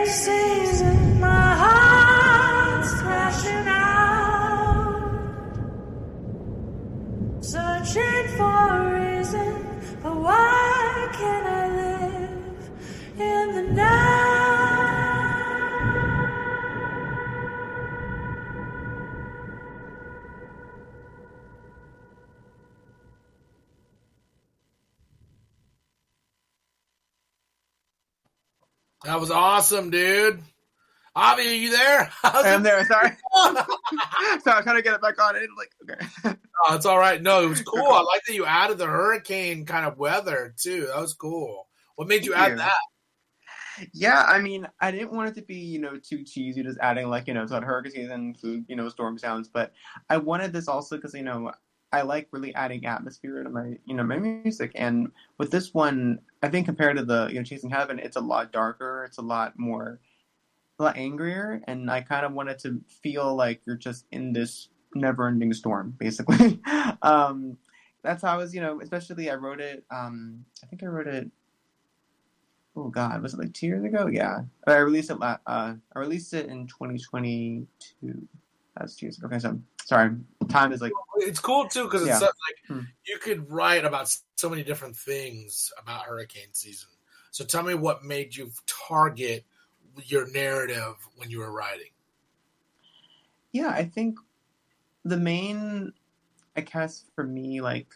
season, my heart's thrashing out, searching for a reason, but why can't I live in the night? That was awesome, dude. Avi, are you there? I'm there. Sorry. So I'm trying to get it back on. It like okay. Oh, it's all right. No, it was cool. I like that you added the hurricane kind of weather too. That was cool. What made you Thank add you. that? Yeah, I mean, I didn't want it to be, you know, too cheesy, just adding like, you know, to hurricane season, food, you know, storm sounds. But I wanted this also because, you know, I like really adding atmosphere to my, you know, my music. And with this one, I think compared to the, you know, Chasing Heaven, it's a lot darker. It's a lot more, a lot angrier. And I kind of wanted to feel like you're just in this never-ending storm, basically. um, that's how I was, you know, especially I wrote it, um, I think I wrote it, oh God, was it like two years ago? Yeah. I released it, la- uh, I released it in twenty twenty-two. That's two years ago. Okay, so, sorry. Time is like, It's cool too because it's Yeah. so- like Hmm. you could write about so many different things about hurricane season. So tell me what made you target your narrative when you were writing. yeah, I think the main, I guess for me, like,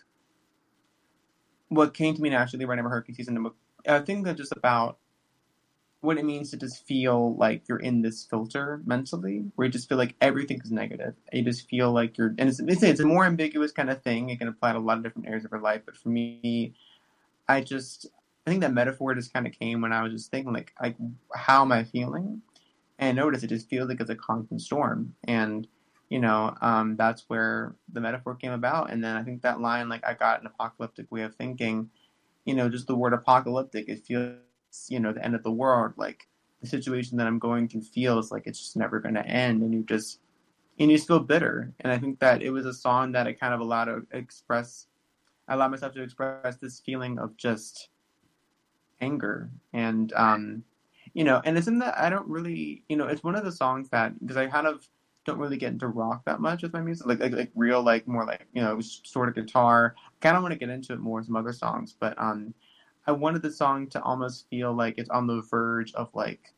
what came to me naturally writing about hurricane season, and what- I think that just about what it means to just feel like you're in this filter mentally, where you just feel like everything is negative. You just feel like you're, and it's, it's, it's a more ambiguous kind of thing. It can apply to a lot of different areas of your life. But for me, I just, I think that metaphor just kind of came when I was just thinking, like, like how am I feeling? And I noticed it just feels like it's a constant storm. And, you know, um, that's where the metaphor came about. And then I think that line, like, I got an apocalyptic way of thinking, you know, just the word apocalyptic, it feels, you know, the end of the world, like the situation that I'm going through feels like it's just never going to end, and you just and you just feel bitter. And I think that it was a song that I kind of allowed to express, I allowed myself to express this feeling of just anger, and um, you know, and it's in that I don't really, you know, it's one of the songs that because I kind of don't really get into rock that much with my music, like like, like real, like more like you know, sort of guitar. I kind of want to get into it more in some other songs, but um. I wanted the song to almost feel like it's on the verge of like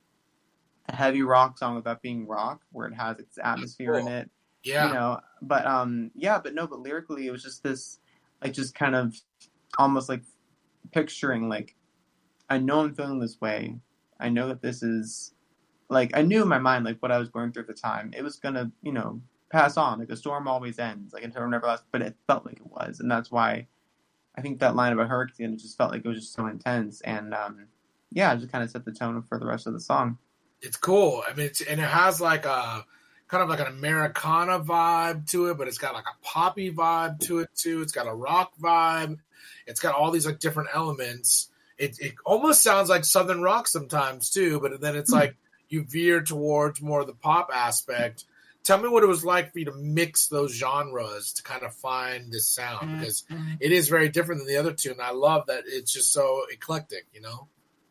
a heavy rock song without being rock, where it has its atmosphere in it, Yeah. you know. But um, yeah, but no, but lyrically, it was just this, like, just kind of almost like picturing like, I know I'm feeling this way. I know that this is like I knew in my mind like what I was going through at the time. It was gonna, you know, pass on. Like a storm always ends. Like a storm never lasts, but it felt like it was, and that's why. I think that line about hurricane, it just felt like it was just so intense, and um, yeah, it just kind of set the tone for the rest of the song. It's cool. I mean, it's, and it has like a kind of like an Americana vibe to it, but it's got like a poppy vibe to it too. It's got a rock vibe. It's got all these like different elements. It it almost sounds like Southern rock sometimes too, but then it's like you veer towards more of the pop aspect. Tell me what it was like for you to mix those genres to kind of find this sound, because it is very different than the other two, and I love that it's just so eclectic, you know?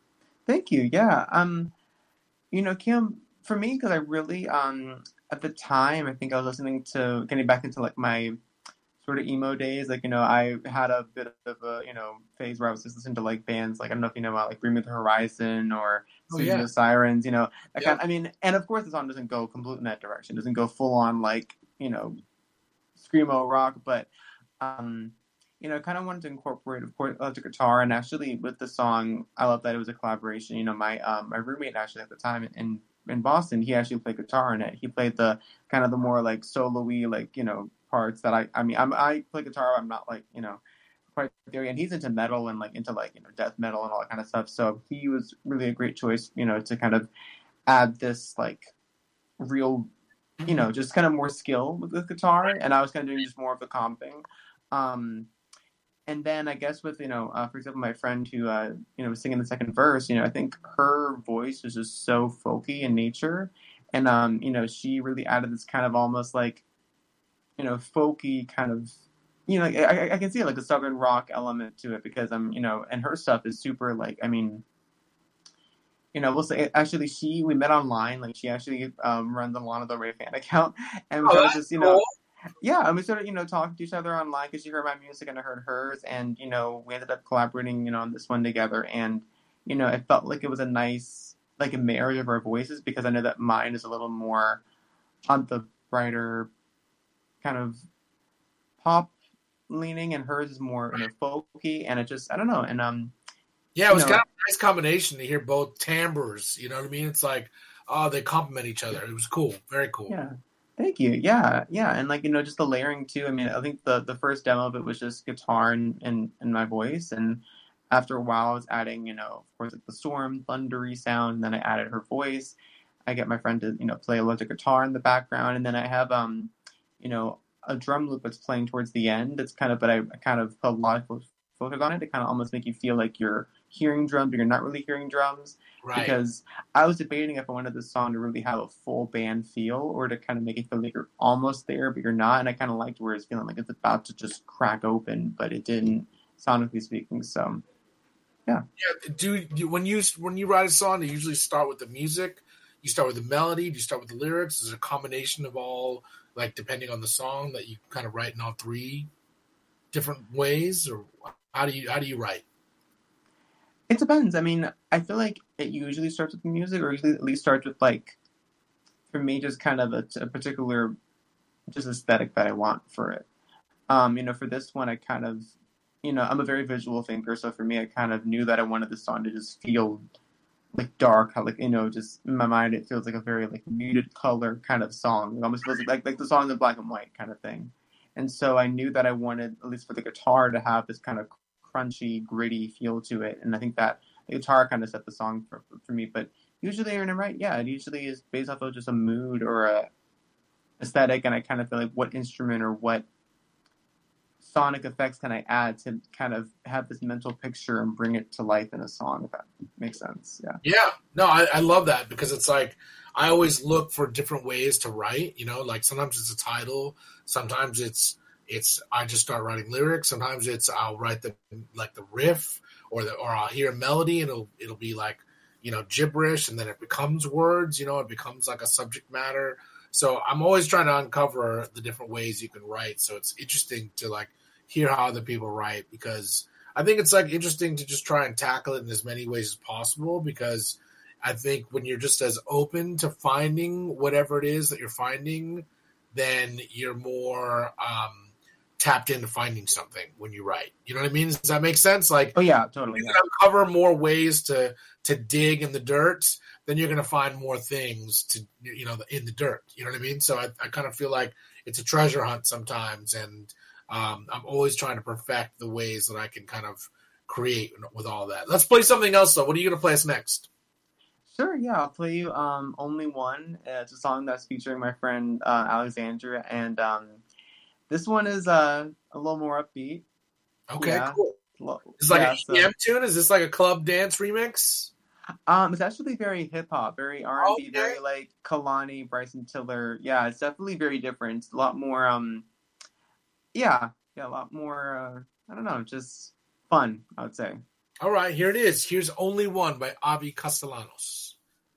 Thank you. Yeah. Um, you know, Kim, for me, because I really, um, at the time, I think I was listening to, getting back into like my sort of emo days. Like, you know, I had a bit of a, you know, phase where I was just listening to like bands, like, I don't know if you know about like Bring Me the Horizon or Oh, Susan yeah. the Sirens, you know, that Yeah. kind I mean, and of course the song doesn't go completely in that direction. It doesn't go full on like, you know, screamo rock, but, um, you know, I kind of wanted to incorporate, of course, electric guitar. And actually, with the song, I love that it was a collaboration. You know, my um, my roommate actually at the time in in Boston, he actually played guitar in it. He played the kind of the more like solo-y, like you know, parts that I. I mean, I'm I play guitar. I'm not like you know, quite there. And he's into metal and like into like you know, death metal and all that kind of stuff. So he was really a great choice, you know, to kind of add this like real, you know, just kind of more skill with the guitar. And I was kind of doing just more of the comping. Um, And then I guess with, you know, uh, for example, my friend who, uh, you know, was singing the second verse, you know, I think her voice was just so folky in nature. And, um, you know, she really added this kind of almost like, you know, folky kind of, you know, I, I can see like a Southern rock element to it because I'm, you know, and her stuff is super like, I mean, you know, we'll say actually she we met online. Like she actually um, runs a Lana Del Rey fan account, and we Oh, started that's just you know. cool. Yeah, and we started, you know, talking to each other online because she heard my music and I heard hers, and you know, we ended up collaborating, you know, on this one together, and you know, it felt like it was a nice, like a marriage of our voices because I know that mine is a little more on the brighter kind of pop leaning, and hers is more, you know, folky, and it just, I don't know, and um, Yeah, it was you know, kind of a nice combination to hear both timbres. You know what I mean? It's like, oh, they complement each other. It was cool, very cool. yeah. Thank you. Yeah, yeah, and like you know, just the layering too. I mean, I think the the first demo of it was just guitar and and, and my voice, and after a while, I was adding, you know, of course, like the storm, thundery sound, and then I added her voice. I get my friend to you know play electric guitar in the background, and then I have um, you know, a drum loop that's playing towards the end. It's kind of, but I, I kind of put a lot of focus on it to kind of almost make you feel like you're hearing drums, but you're not really hearing drums. Right. Because I was debating if I wanted this song to really have a full band feel or to kind of make it feel like you're almost there, but you're not. And I kind of liked where it's feeling like it's about to just crack open, but it didn't, sonically speaking. So, yeah. Yeah. Do you, when you when you write a song, do you usually start with the music? You start with the melody? Do you start with the lyrics? Is it a combination of all, like depending on the song, that you kind of write in all three different ways, or how do you how do you write? It depends. I mean, I feel like it usually starts with the music, or usually at least starts with, like, for me, just kind of a, a particular just aesthetic that I want for it. Um, you know, for this one, I kind of, you know, I'm a very visual thinker, so for me, I kind of knew that I wanted the song to just feel, like, dark, how, like, you know, just in my mind, it feels like a very, like, muted color kind of song. It almost feels like, like, like the song in black and white kind of thing. And so I knew that I wanted, at least for the guitar, to have this kind of crunchy, gritty feel to it, and I think that the guitar kind of set the song for, for me. But usually, Aaron, I'm right. Yeah, it usually is based off of just a mood or a aesthetic, and I kind of feel like what instrument or what sonic effects can I add to kind of have this mental picture and bring it to life in a song, if that makes sense. Yeah. Yeah. No, I, I love that because it's like I always look for different ways to write. You know, like sometimes it's a title, sometimes it's It's I just start writing lyrics. Sometimes it's I'll write the like the riff or the or I'll hear a melody and it'll it'll be like, you know, gibberish, and then it becomes words, you know, it becomes like a subject matter. So I'm always trying to uncover the different ways you can write. So it's interesting to like hear how other people write, because I think it's like interesting to just try and tackle it in as many ways as possible, because I think when you're just as open to finding whatever it is that you're finding, then you're more um tapped into finding something when you write. You know what I mean? Does that make sense? Like, oh yeah, totally. You Yeah. can uncover more ways to to dig in the dirt, then you're going to find more things to, you know, in the dirt. You know what I mean? So I, I kind of feel like it's a treasure hunt sometimes, and um, I'm always trying to perfect the ways that I can kind of create with all that. Let's play something else though. What are you going to play us next? Sure, yeah, I'll play you um, Only One. Uh, it's a song that's featuring my friend uh, Alexandria, and um, this one is uh, a little more upbeat. Okay, Yeah. cool. Lo- It's like yeah, an so- E D M tune? Is this like a club dance remix? Um, it's actually very hip hop, very R and B, Okay. very like Kalani, Bryson Tiller. Yeah, it's definitely very different. It's a lot more, um, yeah, yeah, a lot more. Uh, I don't know, just fun, I would say. All right, here it is. Here's Only One by Avi Castellanos.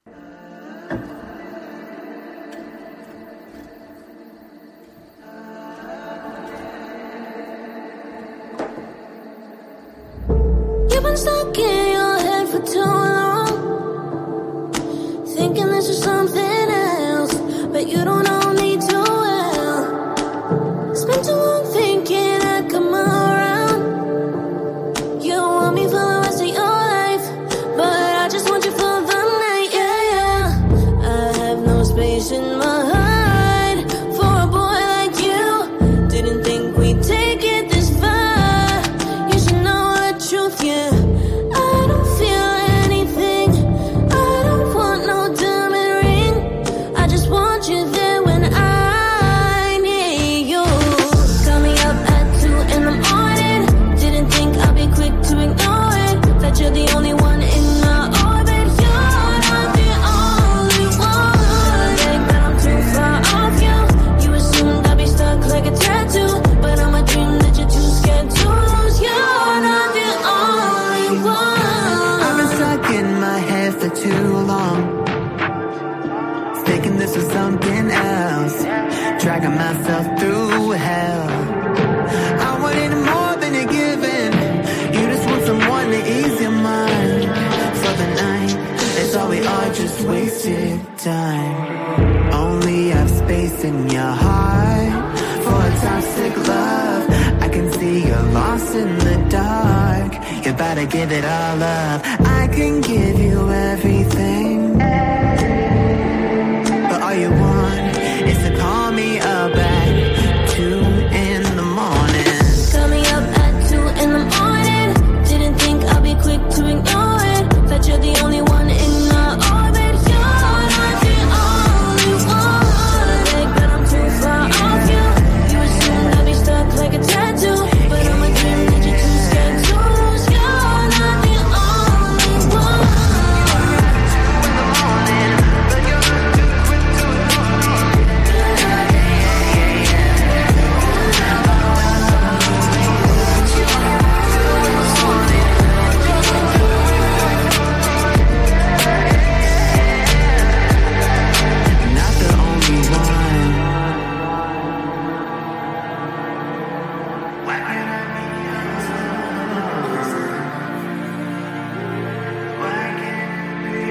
You've been stuck in your head for too long, thinking this is something else, but you don't know me too well. Spent too long thinking I'd come around. You want me for the rest of your life, but I just want you for the night, yeah, yeah. I have no space in my heart for a boy like you. Didn't think we'd take it this far. You should know the truth, yeah. I don't feel anything. I don't want no diamond ring. I just want you there when I need you. Call me up at two in the morning. Didn't think I'd be quick to ignore it. That you're the only one in my orbit. You're not the only one. Think that I'm here for too long, thinking this was something else, dragging myself through hell. I wanted more than you're giving. You just want someone to ease your mind for the night. They thought we all just wasted time. Only have space in your heart for a toxic love. I can see you're lost in the dark. You better give it all up. I can give you everything, but all you want is to call me up at two in the morning. Call me up at two in the morning. Didn't think I'd be quick to ignore it. That you're the only one in my orbit. You're not the only one. Big, but I'm too far off you. You assume I'll be stuck like a tattoo, but I'm a dream that you're too scared to lose. You're not the only one. Not the only one. Why can't I be yours? Why can't it be?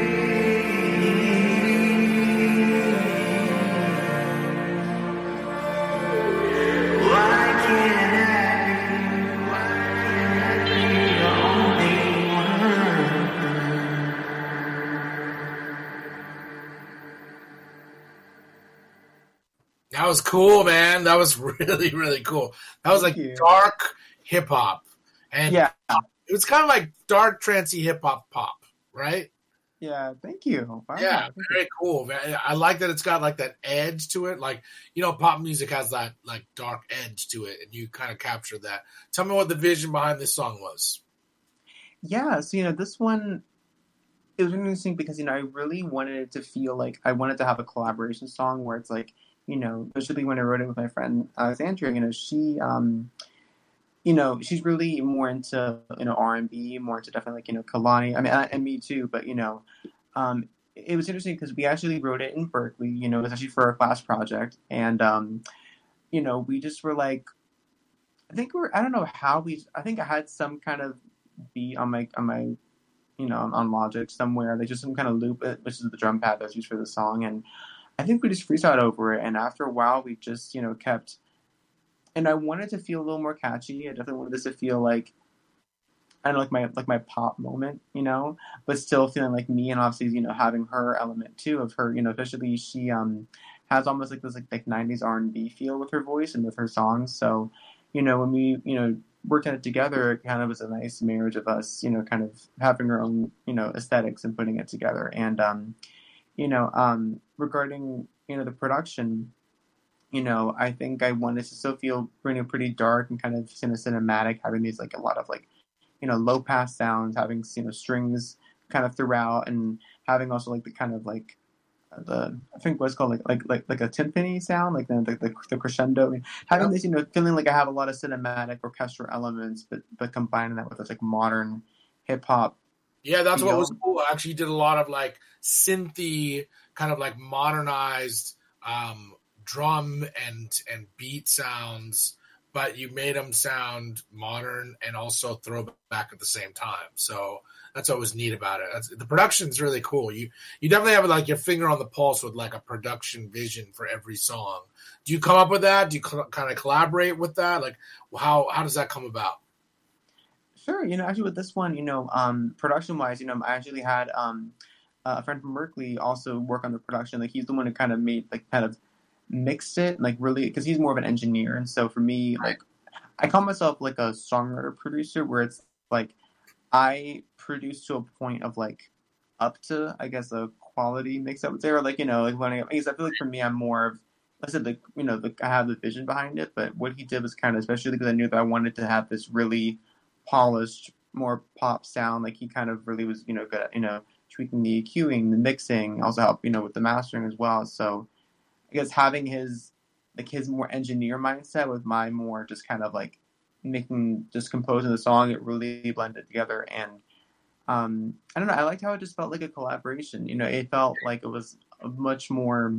Why can't I be? Why can't I be the only one? That was cool, man. That was really, really cool. That was like Thank you. dark hip hop, and Yeah, it was kind of like dark trancey hip hop pop, right? yeah. Thank you. Wow, Yeah, thank you. very cool. Man. I like that it's got like that edge to it. Like, you know, pop music has that like dark edge to it, and you kind of captured that. Tell me what the vision behind this song was. Yeah, so you know, this one, it was interesting because you know I really wanted it to feel like I wanted to have a collaboration song where it's like, you know, especially when I wrote it with my friend Alexandria, you know, she um you know, she's really more into, you know, R and B, more into definitely like, you know, Kalani. I mean, uh, and me too, but you know, um it was interesting because we actually wrote it in Berkeley, you know, it was actually for a class project, and um you know, we just were like, I think we're I don't know how we I think I had some kind of beat on my on my you know on Logic somewhere, like just some kind of loop, uh, which is the drum pad that's used for the song, and I think we just freestyled over it, and after a while we just you know kept, and I wanted to feel a little more catchy. I definitely wanted this to feel like, I don't know, like my like my pop moment, you know, but still feeling like me, and obviously you know having her element too of her, you know, especially she um has almost like this like, like nineties R and B feel with her voice and with her songs. So you know when we you know worked on it together, it kind of was a nice marriage of us, you know, kind of having our own you know aesthetics and putting it together. And um you know um regarding you know the production, you know, I think I wanted to still feel you know, pretty dark and kind of you know, cinematic, having these like a lot of like, you know, low pass sounds, having you know strings kind of throughout, and having also like the kind of like uh, the I think what's called like like like like a timpani sound, like the the, the, the crescendo. I mean, having this, you know, feeling like I have a lot of cinematic orchestral elements, but but combining that with this like modern hip hop. Yeah, that's what feel. was cool. I actually did a lot of like synthy, kind of like modernized um, drum and and beat sounds, but you made them sound modern and also throwback at the same time. So that's what was neat about it. That's, the production's really cool. You you definitely have like your finger on the pulse with like a production vision for every song. Do you come up with that? Do you cl- kind of collaborate with that? Like how how does that come about? Sure, you know, actually with this one, you know, um, production wise, you know, I actually had um, a friend from Berkeley also work on the production. Like he's the one who kind of made like kind of mixed it, like really, because he's more of an engineer. And so for me, like I call myself like a songwriter producer, where it's like I produce to a point of like up to, I guess, a quality mix, I would say, or like, you know, like learning. Because I feel like for me, I'm more of, like I said, the, you know, the, I have the vision behind it, but what he did was kind of, especially because I knew that I wanted to have this really polished, more pop sound. Like he kind of really was, you know, good at, you know, tweaking the EQing, the mixing, also help, you know, with the mastering as well. So I guess having his, like his more engineer mindset with my more just kind of like making, just composing the song, it really blended together. And um, I don't know. I liked how it just felt like a collaboration. You know, it felt like it was a much more,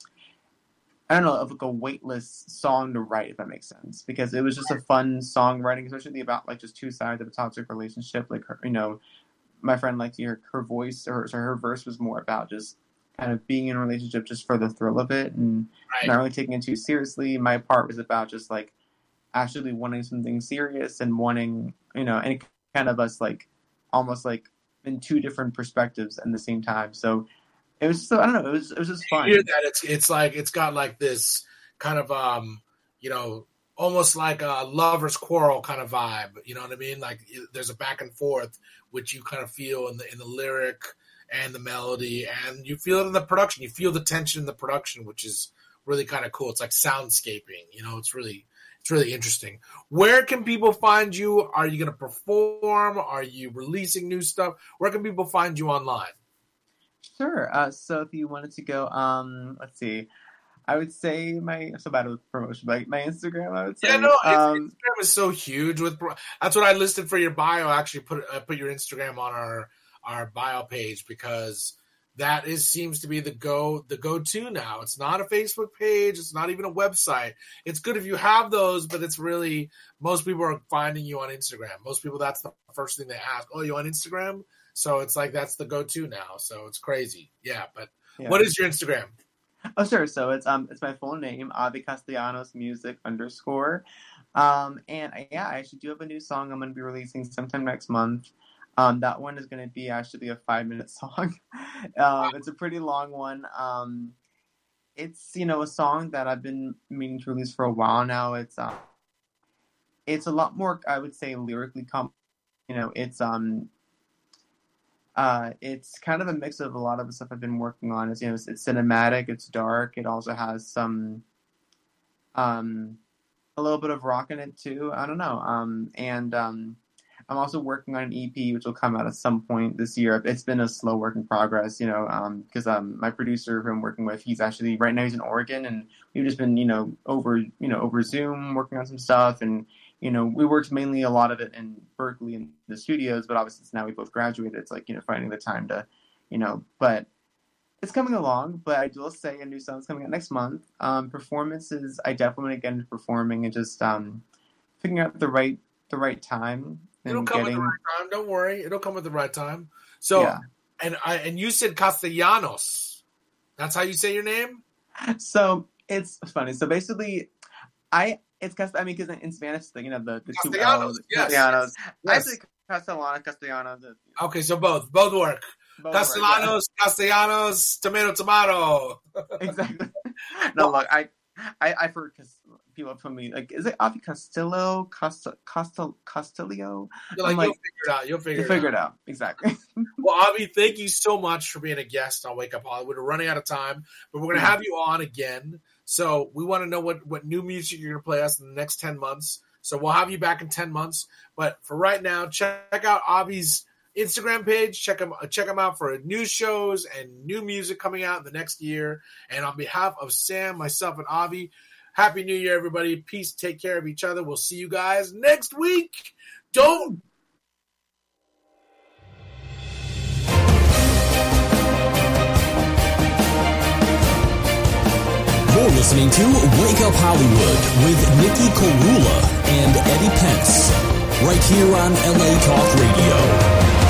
I don't know, of like a weightless song to write, if that makes sense. Because it was just a fun songwriting, especially about like just two sides of a toxic relationship. Like, her, you know, my friend liked to hear her voice, or so her verse was more about just kind of being in a relationship just for the thrill of it and right. not really taking it too seriously. My part was about just like actually wanting something serious and wanting, you know, and kind of us like almost like in two different perspectives at the same time. So it was so I don't know, it was it was just fun. You hear that it's it's like it's got like this kind of um you know almost like a lover's quarrel kind of vibe. You know what I mean? Like there's a back and forth which you kind of feel in the in the lyric and the melody, and you feel it in the production. You feel the tension in the production, which is really kind of cool. It's like soundscaping, you know, it's really, it's really interesting. Where can people find you? Are you going to perform? Are you releasing new stuff? Where can people find you online? Sure. Uh, so if you wanted to go, um, let's see, I would say my, so bad with promotion, but my Instagram, I would say. Yeah, no, um, Instagram is so huge with, that's what I listed for your bio. I actually put, uh, put your Instagram on our, our bio page because that is seems to be the go the go-to now. It's not a Facebook page, it's not even a website. It's good if you have those, but it's really most people are finding you on Instagram. Most people that's the first thing they ask. Oh, you on Instagram? So it's like that's the go-to now. So it's crazy. Yeah, but yeah. What is your Instagram? Oh sure. So it's um it's my full name, Avi Castellanos Music underscore. Um and I, yeah, I actually do have a new song I'm gonna be releasing sometime next month. Um, that one is going to be actually a five-minute song. um, it's a pretty long one. Um, it's, you know, a song that I've been meaning to release for a while now. It's uh, it's a lot more, I would say, lyrically comp. You know, it's um, uh, it's kind of a mix of a lot of the stuff I've been working on. It's, you know, it's, it's cinematic, it's dark. It also has some, um, a little bit of rock in it too. I don't know. Um, and um. I'm also working on an E P, which will come out at some point this year. It's been a slow work in progress, you know, because um, um, my producer who I'm working with, he's actually, right now he's in Oregon, and we've just been, you know, over, you know, over Zoom working on some stuff. And, you know, we worked mainly a lot of it in Berkeley in the studios, but obviously since now we both graduated, it's like, you know, finding the time to, you know, but it's coming along. But I will say a new song's coming out next month. Um, performances, I definitely want to get into performing and just um, figuring out the right, the right time. It'll come getting... at the right time. Don't worry. It'll come at the right time. So, yeah. and I and you said Castellanos. That's how you say your name? So it's funny. So basically, I it's I mean because in Spanish, you know the, the two L's, yes. Castellanos. Yes. I say Castellanos, Castellanos. Okay, so both both work. Both Castellanos, work, yeah. Castellanos, tomato, tomato. Exactly. No, look, I. I, I've heard because people put me like, is it Avi Castillo, Costa, Costa, Castillo? Like, like, you'll figure it out. You'll figure, you'll it, figure out. it out. Exactly. Well, Avi, thank you so much for being a guest on Wake Up Hollywood. We're running out of time, but we're going to have you on again. So we want to know what, what new music you're going to play us in the next ten months. So we'll have you back in ten months. But for right now, check out Avi's Instagram page. Check him, check him out for new shows and new music coming out in the next year. And on behalf of Sam, myself, and Avi, Happy New Year, everybody. Peace. Take care of each other. We'll see you guys next week. Don't. You're listening to Wake Up Hollywood with Nikki Korula and Eddie Pence, right here on L A Talk Radio.